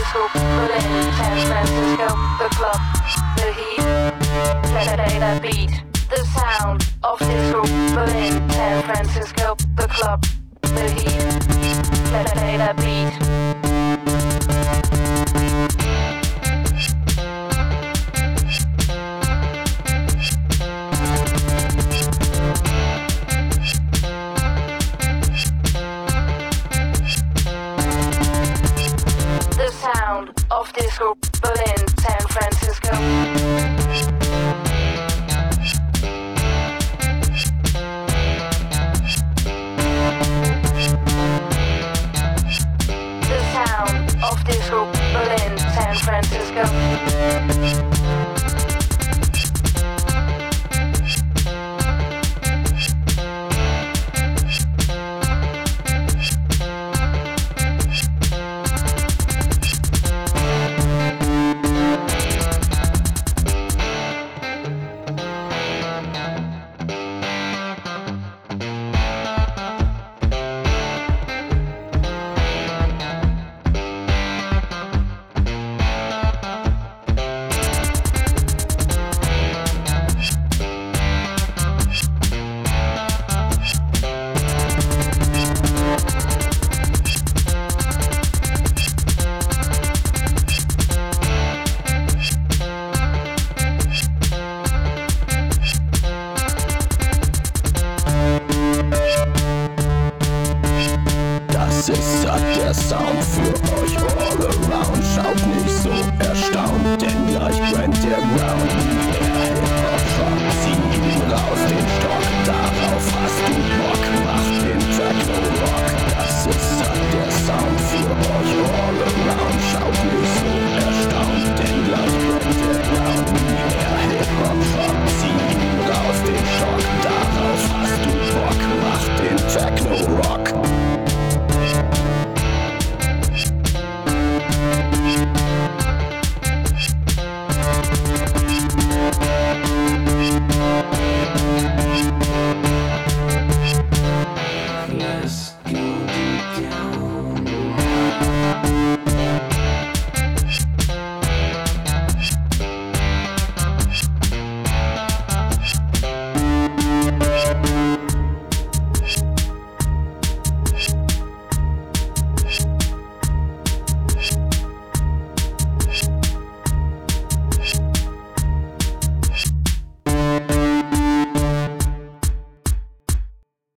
disco, Berlin, San Francisco, the club, the heat, play that beat. The sound of disco, Berlin, San Francisco, the club, the heat, play that beat. The sound of disco, Berlin, San Francisco. The sound of disco, Berlin, San Francisco.